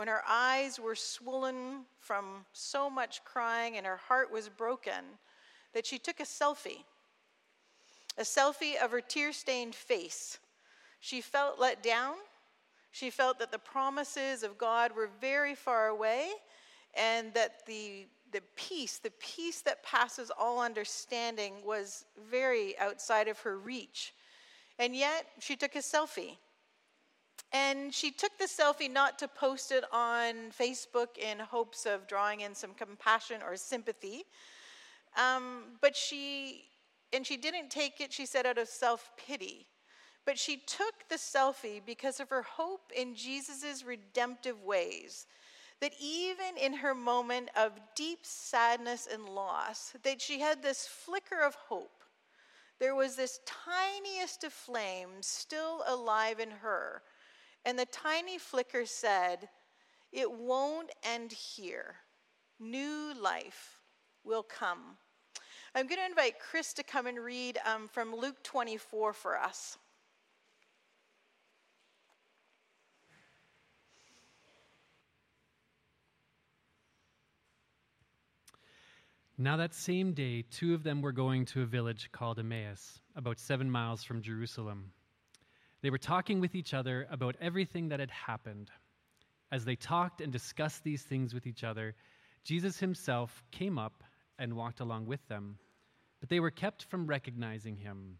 when her eyes were swollen from so much crying and her heart was broken, that she took a selfie of her tear-stained face. She felt let down. She felt that the promises of God were very far away, and that the peace that passes all understanding was very outside of her reach. And yet, she took a selfie. And she took the selfie not to post it on Facebook in hopes of drawing in some compassion or sympathy, but she didn't take it, she said, out of self-pity. But she took the selfie because of her hope in Jesus' redemptive ways, that even in her moment of deep sadness and loss, that she had this flicker of hope. There was this tiniest of flames still alive in her, and the tiny flicker said, "It won't end here. New life will come." I'm going to invite Chris to come and read from Luke 24 for us. Now that same day, 2 of them were going to a village called Emmaus, about 7 miles from Jerusalem. They were talking with each other about everything that had happened. As they talked and discussed these things with each other, Jesus himself came up and walked along with them, but they were kept from recognizing him.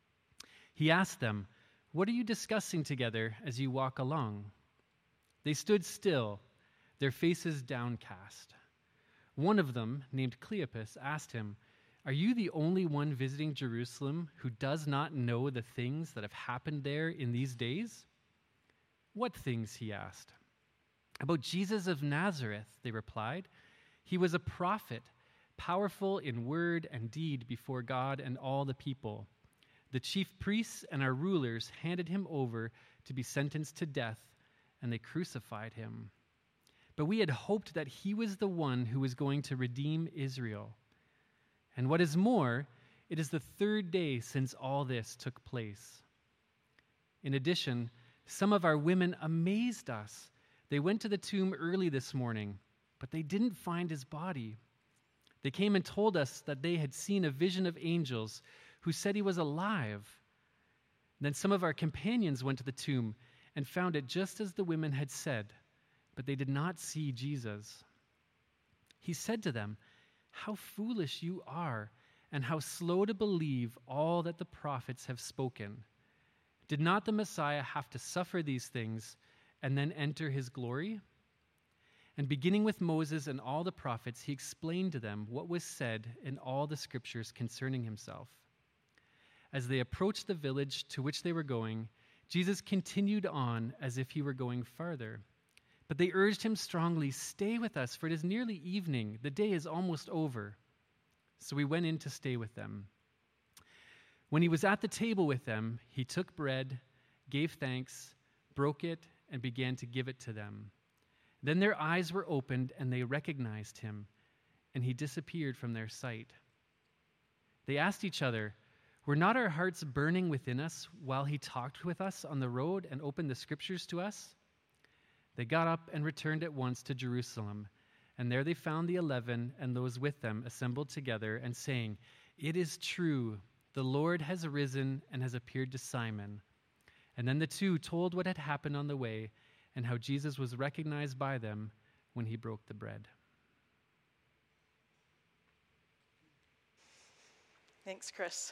He asked them, "What are you discussing together as you walk along?" They stood still, their faces downcast. One of them, named Cleopas, asked him, "Are you the only one visiting Jerusalem who does not know the things that have happened there in these days?" "What things?" he asked. "About Jesus of Nazareth," they replied. "He was a prophet, powerful in word and deed before God and all the people. The chief priests and our rulers handed him over to be sentenced to death, and they crucified him. But we had hoped that he was the one who was going to redeem Israel. And what is more, it is the 3rd day since all this took place. In addition, some of our women amazed us. They went to the tomb early this morning, but they didn't find his body. They came and told us that they had seen a vision of angels who said he was alive. Then some of our companions went to the tomb and found it just as the women had said, but they did not see Jesus." He said to them, "How foolish you are, and how slow to believe all that the prophets have spoken. Did not the Messiah have to suffer these things and then enter his glory?" And beginning with Moses and all the prophets, he explained to them what was said in all the scriptures concerning himself. As they approached the village to which they were going, Jesus continued on as if he were going farther. But they urged him strongly, "Stay with us, for it is nearly evening. The day is almost over." So he went in to stay with them. When he was at the table with them, he took bread, gave thanks, broke it, and began to give it to them. Then their eyes were opened, and they recognized him, and he disappeared from their sight. They asked each other, "Were not our hearts burning within us while he talked with us on the road and opened the scriptures to us?" They got up and returned at once to Jerusalem, and there they found the 11 and those with them assembled together and saying, "It is true, the Lord has risen and has appeared to Simon." And then the 2 told what had happened on the way and how Jesus was recognized by them when he broke the bread. Thanks, Chris.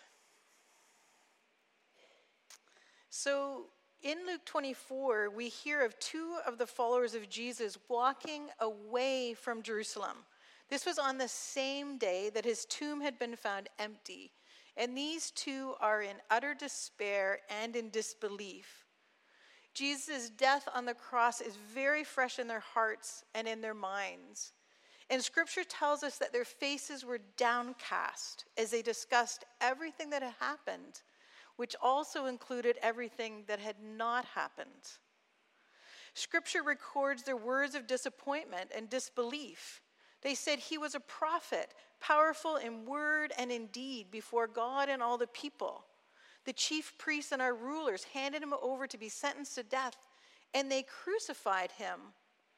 So in Luke 24, we hear of 2 of the followers of Jesus walking away from Jerusalem. This was on the same day that his tomb had been found empty. And these 2 are in utter despair and in disbelief. Jesus' death on the cross is very fresh in their hearts and in their minds. And Scripture tells us that their faces were downcast as they discussed everything that had happened, which also included everything that had not happened. Scripture records their words of disappointment and disbelief. They said he was a prophet, powerful in word and in deed before God and all the people. The chief priests and our rulers handed him over to be sentenced to death, and they crucified him.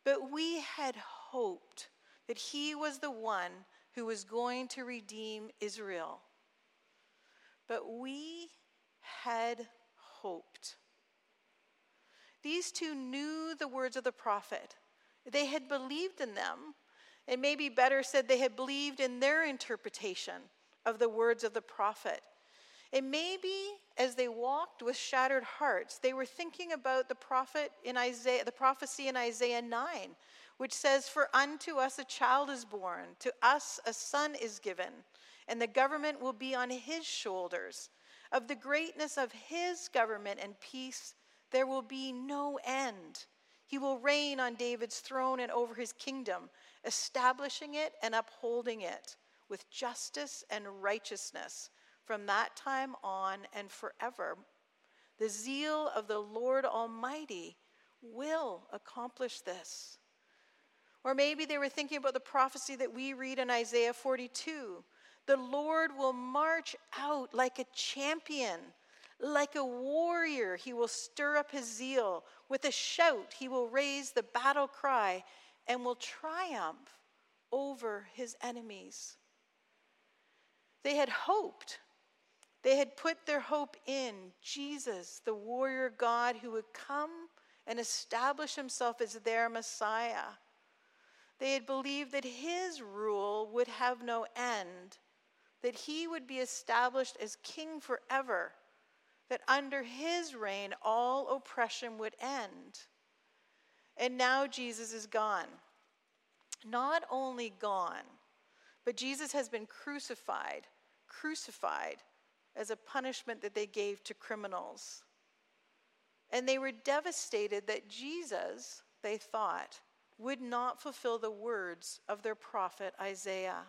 But we had hoped that he was the one who was going to redeem Israel. But we had hoped. These two knew the words of the prophet. They had believed in them, and maybe better said, they had believed in their interpretation of the words of the prophet. And maybe as they walked with shattered hearts, they were thinking about the prophecy in Isaiah 9, which says, "For unto us a child is born, to us a son is given, and the government will be on his shoulders. Of the greatness of his government and peace there will be no end. He will reign on David's throne and over his kingdom, establishing it and upholding it with justice and righteousness from that time on and forever. The zeal of the Lord Almighty will accomplish this." Or maybe they were thinking about the prophecy that we read in Isaiah 42. "The Lord will march out like a champion. Like a warrior, he will stir up his zeal. With a shout, he will raise the battle cry and will triumph over his enemies." They had hoped. They had put their hope in Jesus, the warrior God who would come and establish himself as their Messiah. They had believed that his rule would have no end, that he would be established as king forever, that under his reign all oppression would end. And now Jesus is gone. Not only gone, but Jesus has been crucified as a punishment that they gave to criminals. And they were devastated that Jesus, they thought, would not fulfill the words of their prophet Isaiah.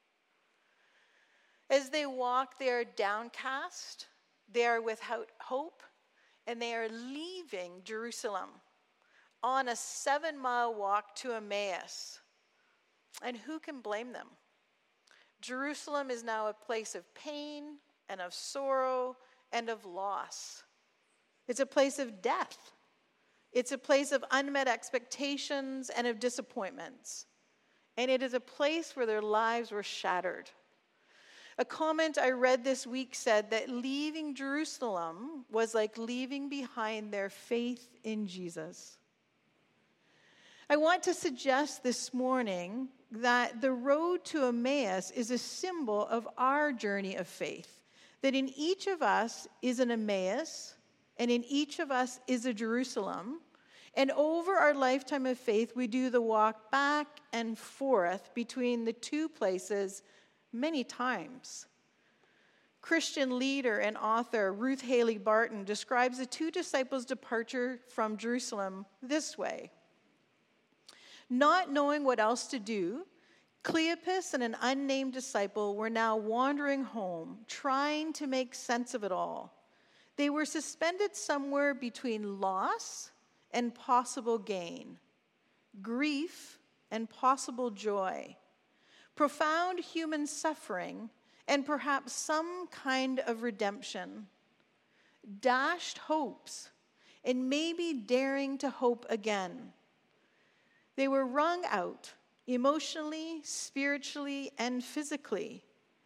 As they walk, they are downcast, they are without hope, and they are leaving Jerusalem on a 7-mile walk to Emmaus. And who can blame them? Jerusalem is now a place of pain and of sorrow and of loss. It's a place of death. It's a place of unmet expectations and of disappointments. And it is a place where their lives were shattered. A comment I read this week said that leaving Jerusalem was like leaving behind their faith in Jesus. I want to suggest this morning that the road to Emmaus is a symbol of our journey of faith. That in each of us is an Emmaus, and in each of us is a Jerusalem. And over our lifetime of faith, we do the walk back and forth between the two places many times. Christian leader and author Ruth Haley Barton describes the two disciples' departure from Jerusalem this way. Not knowing what else to do, Cleopas and an unnamed disciple were now wandering home, trying to make sense of it all. They were suspended somewhere between loss and possible gain, grief and possible joy, profound human suffering, and perhaps some kind of redemption, dashed hopes, and maybe daring to hope again. They were wrung out emotionally, spiritually, and physically.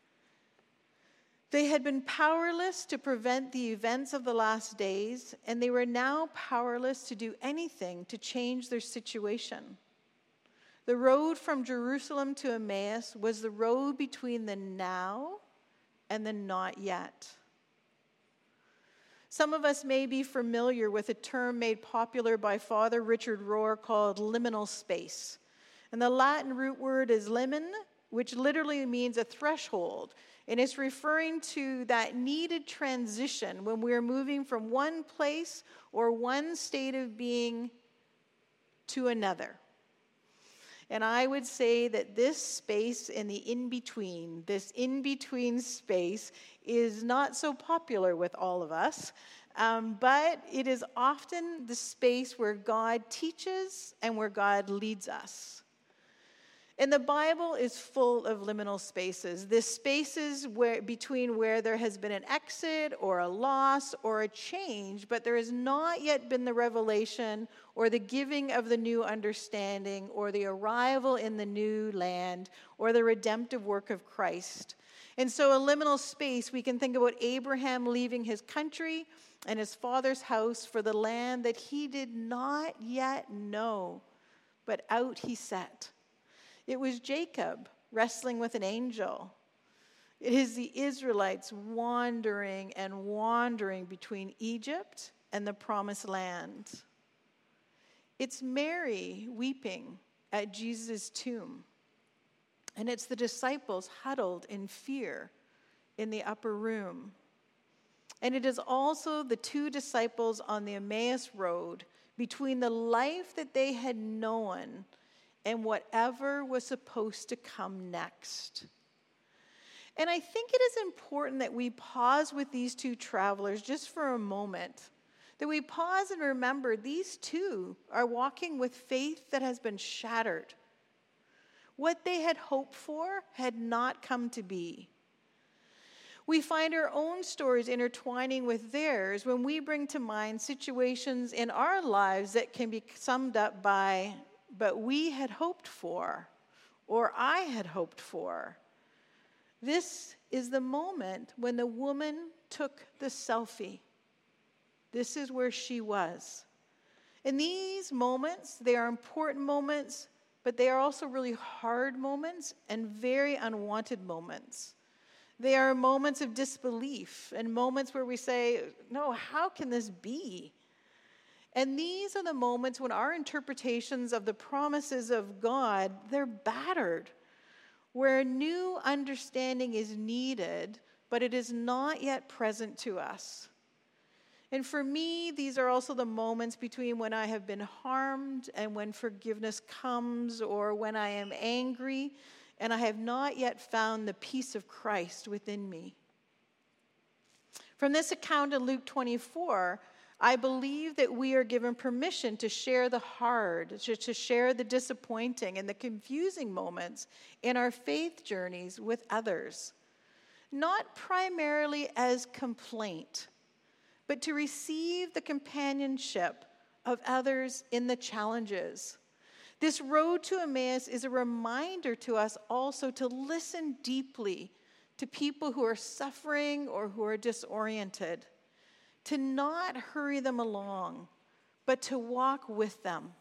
They had been powerless to prevent the events of the last days, and they were now powerless to do anything to change their situation. The road from Jerusalem to Emmaus was the road between the now and the not yet. Some of us may be familiar with a term made popular by Father Richard Rohr called liminal space. And the Latin root word is limen, which literally means a threshold. And it's referring to that needed transition when we're moving from one place or one state of being to another. And I would say that this space in the in-between, this in-between space, is not so popular with all of us, but it is often the space where God teaches and where God leads us. And the Bible is full of liminal spaces. The spaces between where there has been an exit or a loss or a change, but there has not yet been the revelation or the giving of the new understanding or the arrival in the new land or the redemptive work of Christ. And so a liminal space, we can think about Abraham leaving his country and his father's house for the land that he did not yet know, but out he set. It was Jacob wrestling with an angel. It is the Israelites wandering and wandering between Egypt and the promised land. It's Mary weeping at Jesus' tomb. And it's the disciples huddled in fear in the upper room. And it is also the two disciples on the Emmaus Road between the life that they had known and whatever was supposed to come next. And I think it is important that we pause with these two travelers just for a moment, that we pause and remember these two are walking with faith that has been shattered. What they had hoped for had not come to be. We find our own stories intertwining with theirs when we bring to mind situations in our lives that can be summed up by, but we had hoped for, or I had hoped for. This is the moment when the woman took the selfie. This is where she was. In these moments, they are important moments, but they are also really hard moments and very unwanted moments. They are moments of disbelief and moments where we say, no, how can this be? And these are the moments when our interpretations of the promises of God, they're battered, where a new understanding is needed, but it is not yet present to us. And for me, these are also the moments between when I have been harmed and when forgiveness comes, or when I am angry and I have not yet found the peace of Christ within me. From this account in Luke 24, I believe that we are given permission to share the hard, to share the disappointing and the confusing moments in our faith journeys with others. Not primarily as complaint, but to receive the companionship of others in the challenges. This road to Emmaus is a reminder to us also to listen deeply to people who are suffering or who are disoriented, to not hurry them along, but to walk with them.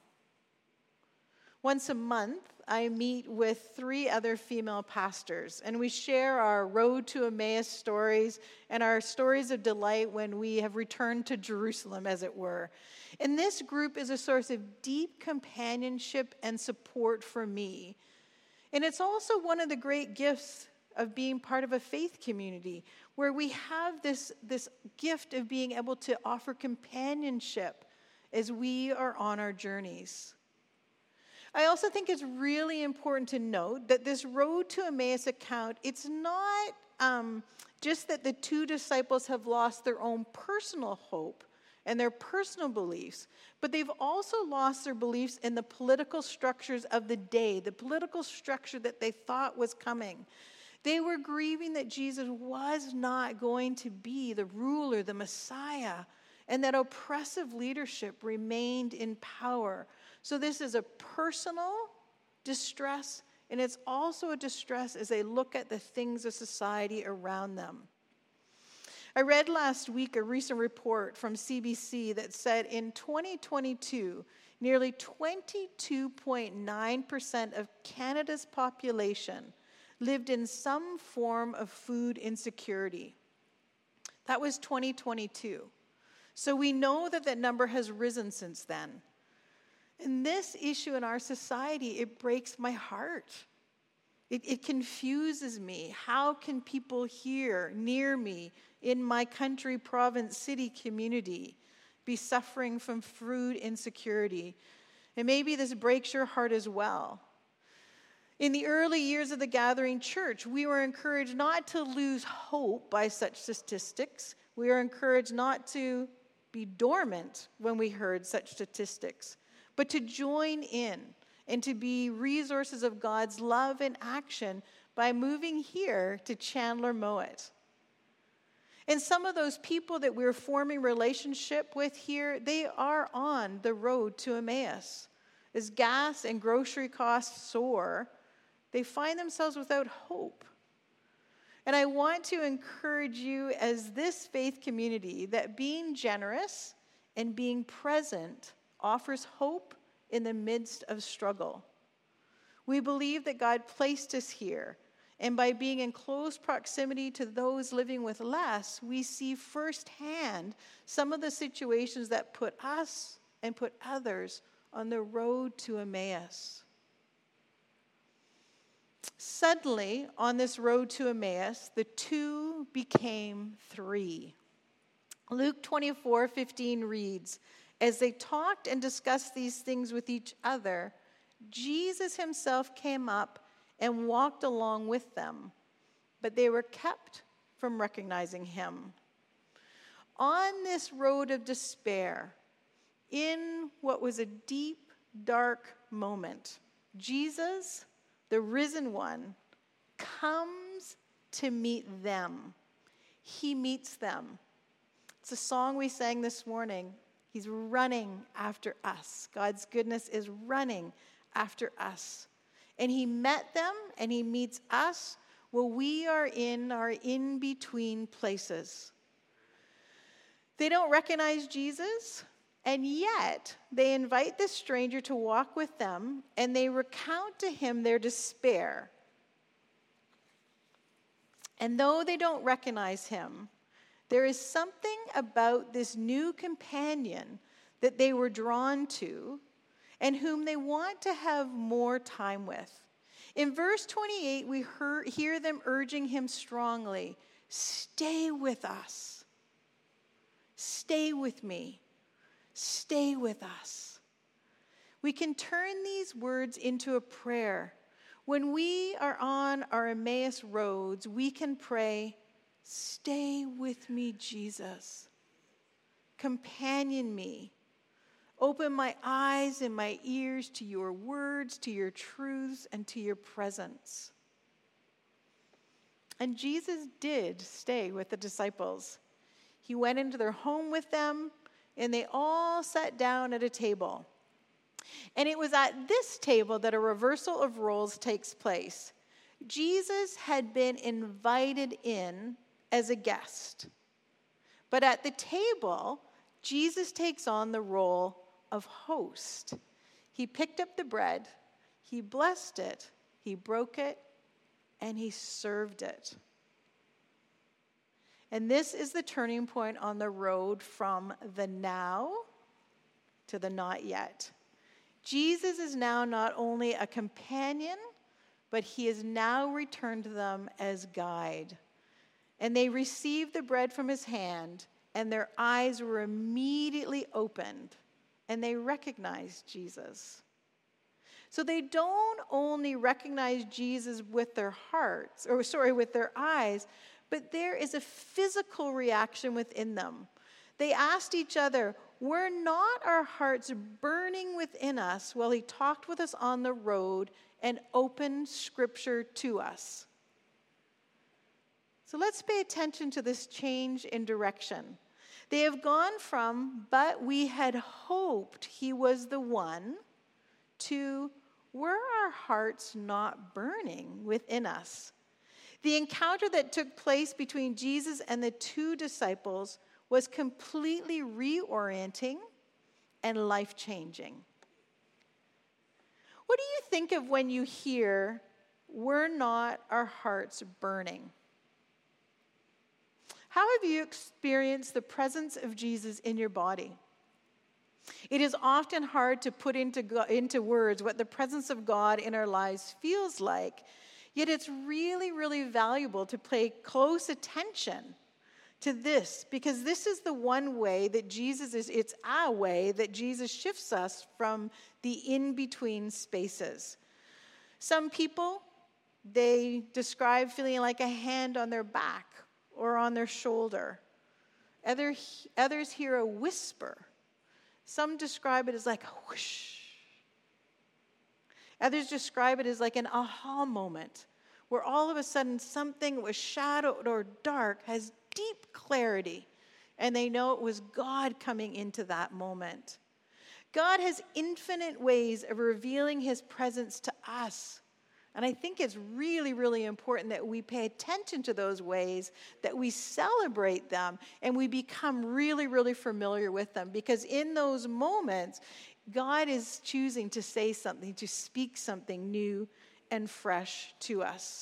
Once a month, I meet with 3 other female pastors, and we share our road to Emmaus stories and our stories of delight when we have returned to Jerusalem, as it were. And this group is a source of deep companionship and support for me. And it's also one of the great gifts of being part of a faith community, where we have this gift of being able to offer companionship as we are on our journeys. I also think it's really important to note that this road to Emmaus account, it's not just that the 2 disciples have lost their own personal hope and their personal beliefs, but they've also lost their beliefs in the political structures of the day, the political structure that they thought was coming. They were grieving that Jesus was not going to be the ruler, the Messiah, and that oppressive leadership remained in power. So this is a personal distress, and it's also a distress as they look at the things of society around them. I read last week a recent report from CBC that said in 2022, nearly 22.9% of Canada's population lived in some form of food insecurity. That was 2022. So we know that that number has risen since then. And this issue in our society, it breaks my heart. It confuses me. How can people here, near me, in my country, province, city, community, be suffering from food insecurity? And maybe this breaks your heart as well. In the early years of the Gathering Church, we were encouraged not to lose hope by such statistics. We were encouraged not to be dormant when we heard such statistics, but to join in and to be resources of God's love in action by moving here to Chandler Mowat. And some of those people that we're forming relationship with here, they are on the road to Emmaus. As gas and grocery costs soar, they find themselves without hope. And I want to encourage you as this faith community that being generous and being present offers hope in the midst of struggle. We believe that God placed us here, and by being in close proximity to those living with less, we see firsthand some of the situations that put us and put others on the road to Emmaus. Suddenly, on this road to Emmaus, the two became three. Luke 24:15 reads, "As they talked and discussed these things with each other, Jesus himself came up and walked along with them, but they were kept from recognizing him." On this road of despair, in what was a deep, dark moment, Jesus, the risen one, comes to meet them. He meets them. It's a song we sang this morning. He's running after us. God's goodness is running after us. And he met them and he meets us while we are in our in-between places. They don't recognize Jesus, and yet they invite this stranger to walk with them, and they recount to him their despair. And though they don't recognize him, there is something about this new companion that they were drawn to and whom they want to have more time with. In verse 28, we hear them urging him strongly, "Stay with us. Stay with me. Stay with us." We can turn these words into a prayer. When we are on our Emmaus roads, we can pray, "Stay with me, Jesus. Companion me. Open my eyes and my ears to your words, to your truths, and to your presence." And Jesus did stay with the disciples. He went into their home with them, and they all sat down at a table. And it was at this table that a reversal of roles takes place. Jesus had been invited in as a guest. But at the table, Jesus takes on the role of host. He picked up the bread, he blessed it, he broke it, and he served it. And this is the turning point on the road from the now to the not yet. Jesus is now not only a companion, but he is now returned to them as guide. And they received the bread from his hand, and their eyes were immediately opened, and they recognized Jesus. So they don't only recognize Jesus with their hearts, with their eyes, but there is a physical reaction within them. They asked each other, "Were not our hearts burning within us while he talked with us on the road and opened Scripture to us?" So let's pay attention to this change in direction. They have gone from, "But we had hoped he was the one," to, "Were our hearts not burning within us?" The encounter that took place between Jesus and the two disciples was completely reorienting and life-changing. What do you think of when you hear, "Were not our hearts burning"? How have you experienced the presence of Jesus in your body? It is often hard to put into words what the presence of God in our lives feels like, yet it's really, really valuable to pay close attention to this, because this is the one way that it's our way that Jesus shifts us from the in-between spaces. Some people, they describe feeling like a hand on their back or on their shoulder. Others hear a whisper. Some describe it as like a whoosh. Others describe it as like an aha moment, where all of a sudden something that was shadowed or dark has deep clarity, and they know it was God coming into that moment. God has infinite ways of revealing his presence to us. And I think it's really, really important that we pay attention to those ways, that we celebrate them, and we become really, really familiar with them. Because in those moments, God is choosing to say something, to speak something new and fresh to us.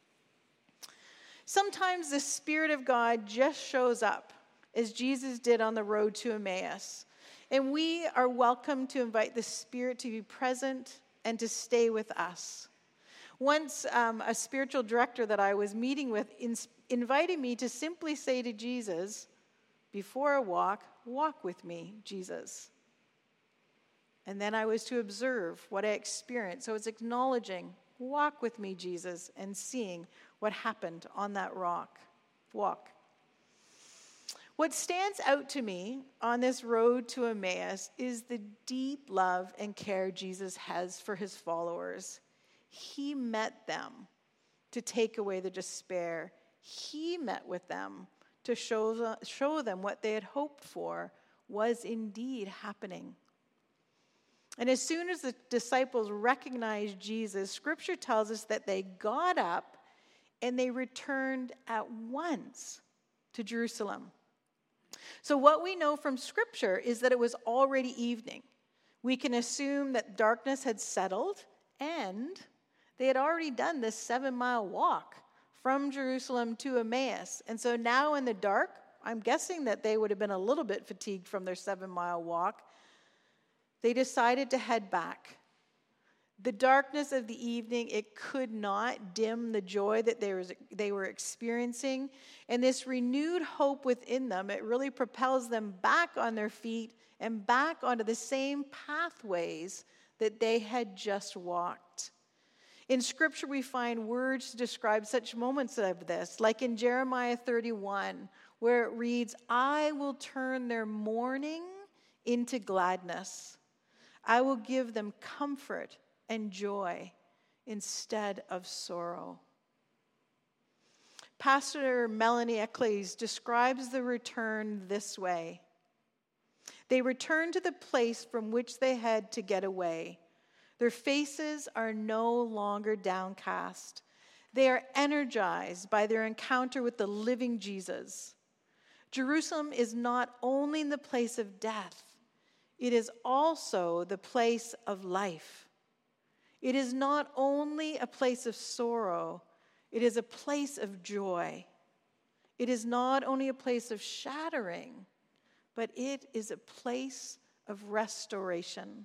Sometimes the Spirit of God just shows up, as Jesus did on the road to Emmaus. And we are welcome to invite the Spirit to be present and to stay with us. Once, a spiritual director that I was meeting with invited me to simply say to Jesus, before a walk with me, Jesus. And then I was to observe what I experienced. So it's acknowledging, walk with me, Jesus, and seeing what happened on that walk. What stands out to me on this road to Emmaus is the deep love and care Jesus has for his followers. He met them to take away the despair. He met with them to show them what they had hoped for was indeed happening. And as soon as the disciples recognized Jesus, Scripture tells us that they got up and they returned at once to Jerusalem. So what we know from Scripture is that it was already evening. We can assume that darkness had settled and they had already done this 7-mile walk from Jerusalem to Emmaus. And so now in the dark, I'm guessing that they would have been a little bit fatigued from their 7-mile walk. They decided to head back. The darkness of the evening, it could not dim the joy that they were experiencing. And this renewed hope within them, it really propels them back on their feet and back onto the same pathways that they had just walked. In Scripture, we find words to describe such moments of this, like in Jeremiah 31, where it reads, I will turn their mourning into gladness. I will give them comfort and joy instead of sorrow. Pastor Melanie Eccles describes the return this way. They returned to the place from which they had to get away. Their faces are no longer downcast. They are energized by their encounter with the living Jesus. Jerusalem is not only the place of death, it is also the place of life. It is not only a place of sorrow, it is a place of joy. It is not only a place of shattering, but it is a place of restoration.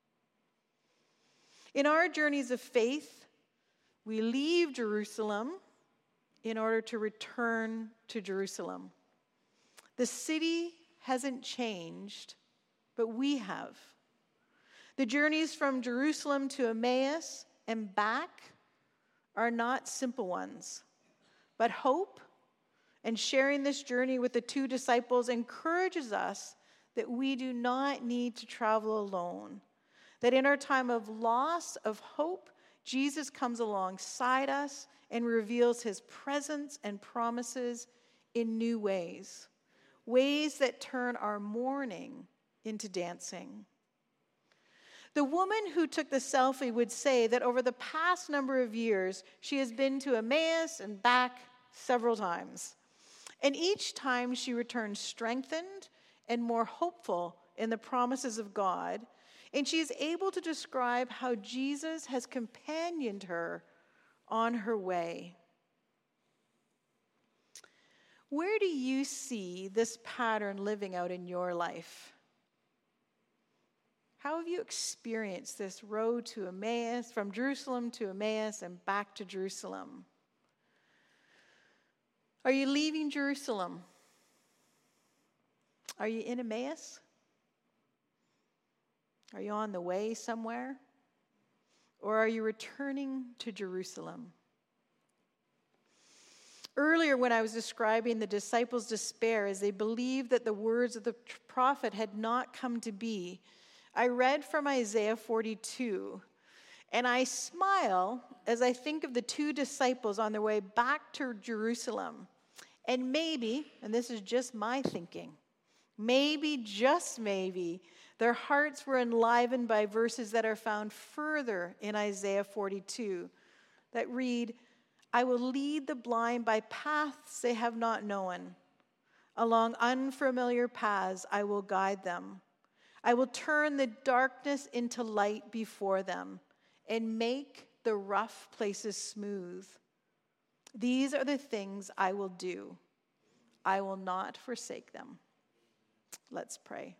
In our journeys of faith, we leave Jerusalem in order to return to Jerusalem. The city hasn't changed, but we have. The journeys from Jerusalem to Emmaus and back are not simple ones, but hope and sharing this journey with the two disciples encourages us that we do not need to travel alone. That in our time of loss of hope, Jesus comes alongside us and reveals his presence and promises in new ways. Ways that turn our mourning into dancing. The woman who took the selfie would say that over the past number of years, she has been to Emmaus and back several times. And each time she returned strengthened and more hopeful in the promises of God. And she is able to describe how Jesus has companioned her on her way. Where do you see this pattern living out in your life? How have you experienced this road to Emmaus, from Jerusalem to Emmaus and back to Jerusalem? Are you leaving Jerusalem? Are you in Emmaus? Are you on the way somewhere? Or are you returning to Jerusalem? Earlier, when I was describing the disciples' despair as they believed that the words of the prophet had not come to be, I read from Isaiah 42. And I smile as I think of the two disciples on their way back to Jerusalem. And maybe, and this is just my thinking, maybe, just maybe, their hearts were enlivened by verses that are found further in Isaiah 42 that read, I will lead the blind by paths they have not known. Along unfamiliar paths I will guide them. I will turn the darkness into light before them and make the rough places smooth. These are the things I will do. I will not forsake them. Let's pray.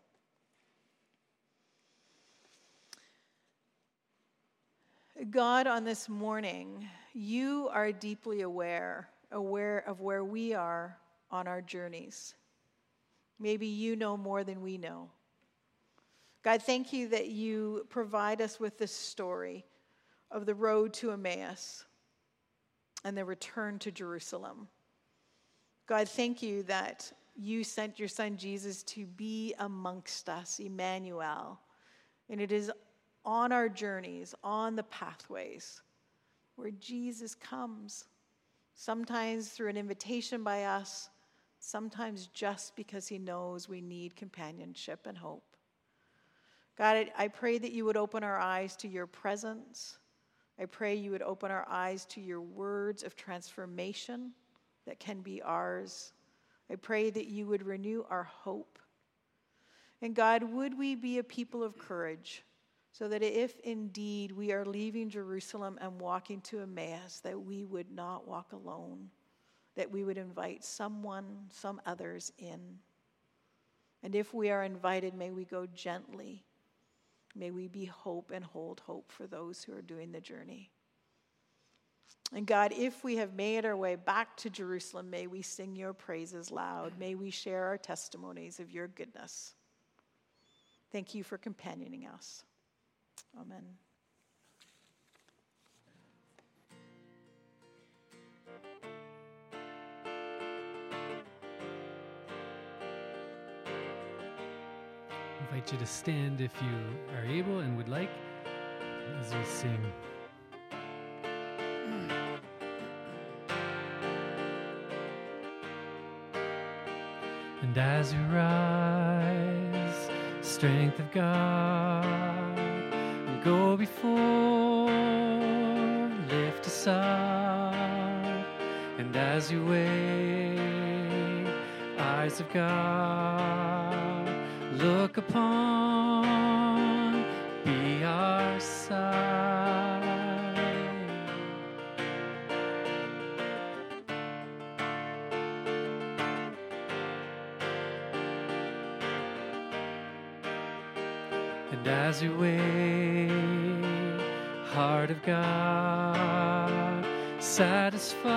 God, on this morning, you are deeply aware of where we are on our journeys. Maybe you know more than we know. God, thank you that you provide us with this story of the road to Emmaus and the return to Jerusalem. God, thank you that you sent your son Jesus to be amongst us, Emmanuel. And it is on our journeys, on the pathways, where Jesus comes, sometimes through an invitation by us, sometimes just because he knows we need companionship and hope. God, I pray that you would open our eyes to your presence. I pray you would open our eyes to your words of transformation that can be ours. I pray that you would renew our hope. And God, would we be a people of courage, so that if indeed we are leaving Jerusalem and walking to Emmaus, that we would not walk alone, that we would invite some others in. And if we are invited, may we go gently. May we be hope and hold hope for those who are doing the journey. And God, if we have made our way back to Jerusalem, may we sing your praises loud. May we share our testimonies of your goodness. Thank you for companioning us. Amen. I invite you to stand if you are able and would like as we sing. And as we rise, strength of God, and go before, lift us up. And as you wait, eyes of God, look upon, be our side. And as we wait, heart of God, satisfy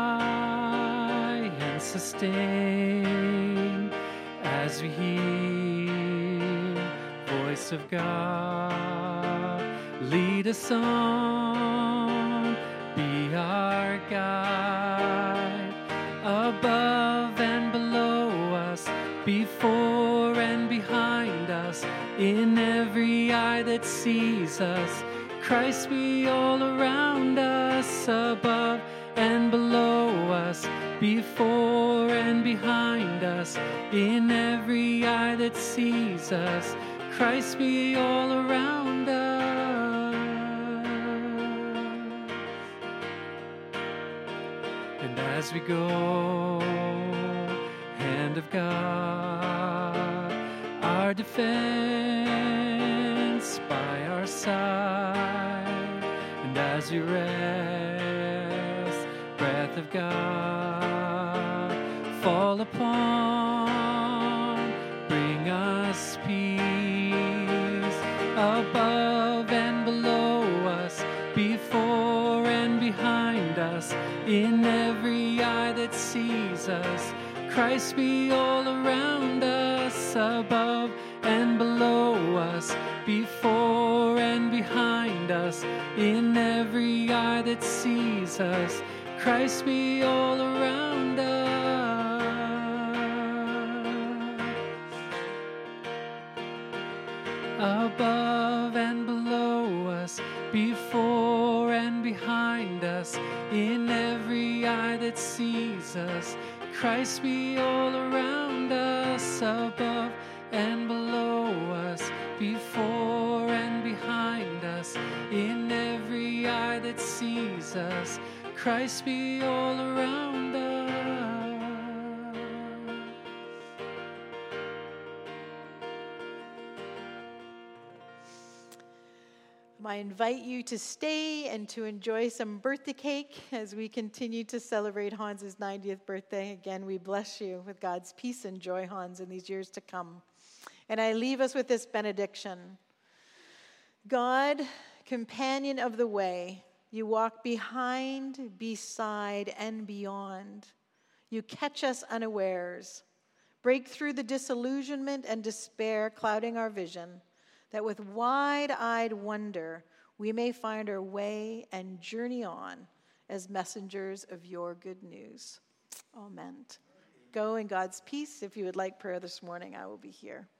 and sustain as we hear voice of God, lead us on, be our guide, above and below us, before and behind us, in every eye that sees us, Christ be all around us, above and below us, before and behind us, in every eye that sees us, Christ be all around us. And as we go, hand of God, our defense by our side, and as we rest, breath of God, fall upon, bring us peace, above and below us, before and behind us, in every eye that sees us, Christ be all around us, above and below us, before and behind us, in every eye that sees us, Christ be all around us. Above and below us, before and behind us, in every eye that sees us. Christ be all around us, above and below us, before and behind us, in every eye that sees us. Christ be all around us. I invite you to stay and to enjoy some birthday cake as we continue to celebrate Hans's 90th birthday. Again, we bless you with God's peace and joy, Hans, in these years to come. And I leave us with this benediction. God, companion of the way, you walk behind, beside, and beyond. You catch us unawares. Break through the disillusionment and despair clouding our vision, that with wide-eyed wonder we may find our way and journey on as messengers of your good news. Amen. Go in God's peace. If you would like prayer this morning, I will be here.